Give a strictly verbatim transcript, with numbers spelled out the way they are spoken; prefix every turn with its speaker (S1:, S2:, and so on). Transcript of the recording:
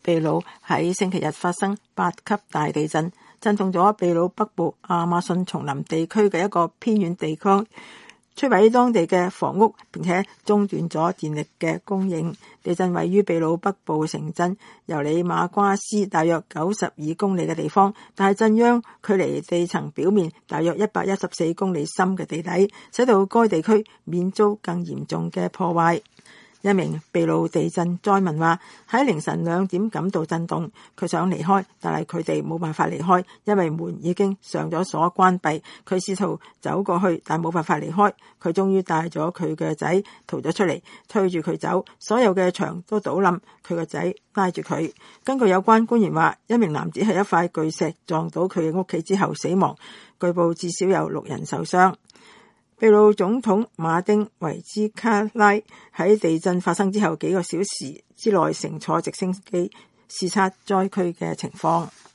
S1: 秘魯喺星期日發生八級大地震，震動咗秘魯北部亞馬遜叢林地區嘅一個偏遠地區，摧毀當地嘅房屋，並且中斷咗電力嘅供應。地震位於秘魯北部城鎮尤里馬瓜斯大約九十二公里嘅地方，但係震央距離地層表面大約一百一十四公里深嘅地底，使到該地區免遭更嚴重嘅破壞。一名秘魯地震災民話：喺凌晨兩點感到震動，佢想離開，但係佢哋冇辦法離開，因為門已經上咗鎖關閉。佢試圖走過去，但冇辦法離開。佢終於帶咗佢嘅仔逃咗出嚟，推住佢走，所有嘅牆都倒冧，佢個仔拉住佢。根據有關官員話，一名男子係一塊巨石撞到佢嘅屋企之後死亡，據報至少有六人受傷。秘魯總統馬丁維茲卡拉喺地震發生之後幾個小時之內乘坐直升機視察災區嘅情況。